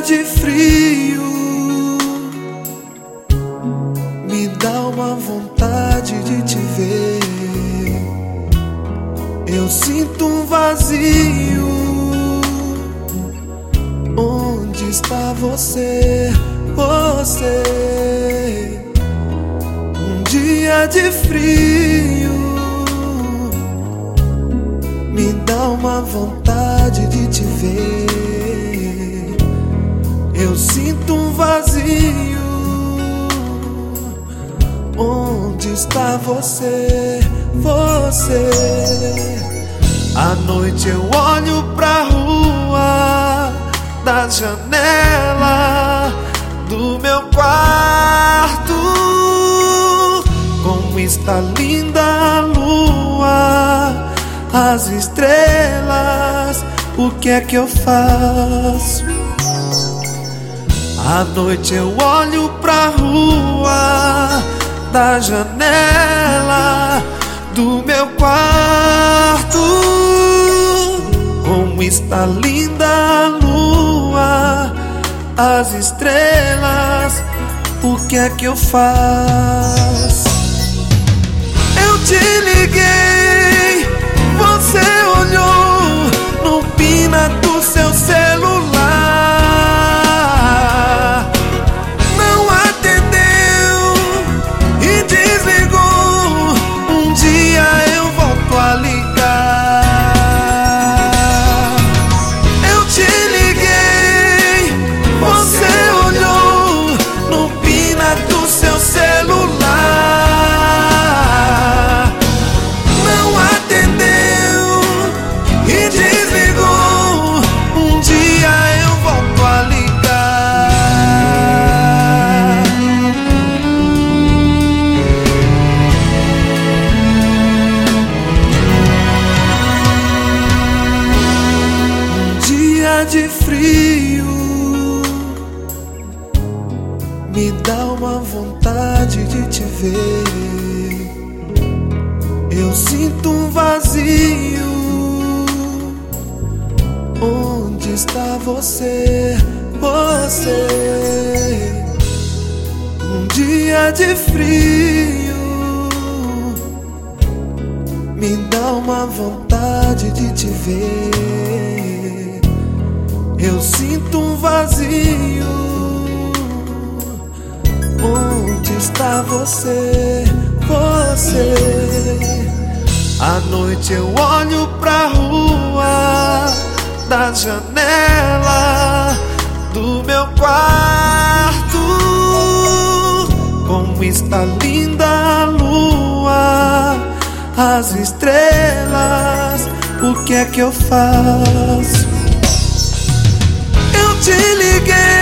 de frio me dá uma vontade de te ver. Eu sinto um vazio. Onde está você? Você? Um dia de frio me dá uma vontade de te ver. Eu sinto um vazio. Onde está você? Você? À noite eu olho pra rua da janela do meu quarto. Como está linda a lua, as estrelas, o que é que eu faço? À noite eu olho pra rua da janela do meu quarto. Como está linda a lua, as estrelas, o que é que eu faço? Eu te liguei, você olhou no pina do seu celular, não atendeu e desligou. Um dia eu volto a ligar. Eu te liguei, você olhou no pina do seu celular, não atendeu e desligou. Um dia eu volto a ligar. Um dia de frio me dá uma vontade de te ver. Eu sinto um vazio. Onde está você? Você? Um dia de frio me dá uma vontade de te ver. Eu sinto um vazio. Onde está você? Você? À noite eu olho pra rua da janela do meu quarto. Como está linda a lua, as estrelas, o que é que eu faço? Eu te liguei,